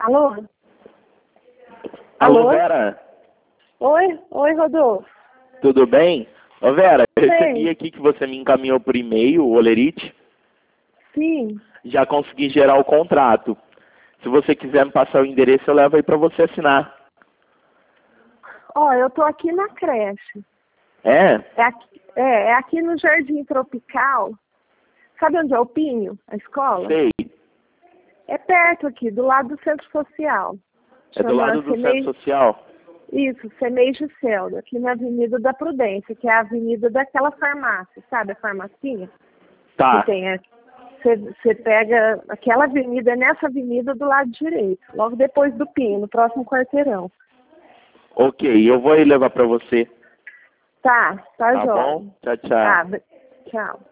Alô? Alô, Vera? Oi, Rodolfo. Tudo bem? Ô, Vera, eu Sim. recebi aqui que você me encaminhou por e-mail, o Olerite. Sim. Já consegui gerar o contrato. Se você quiser me passar o endereço, eu levo aí pra você assinar. Ó, eu tô aqui na creche. É? É aqui no Jardim Tropical. Sabe onde é o Pinho, a escola? Sei. É perto aqui, do lado do Centro Social. É do lado do Centro Social? Isso, Semei Giselda, aqui na Avenida da Prudência, que é a avenida daquela farmácia, sabe a farmacinha? Tá. Que tem aqui. Você pega aquela avenida, é nessa avenida do lado direito, logo depois do Pinho, no próximo quarteirão. Ok, eu vou aí levar pra você. Tá Tá jóia. bom? Tchau, tchau. Tá, tchau.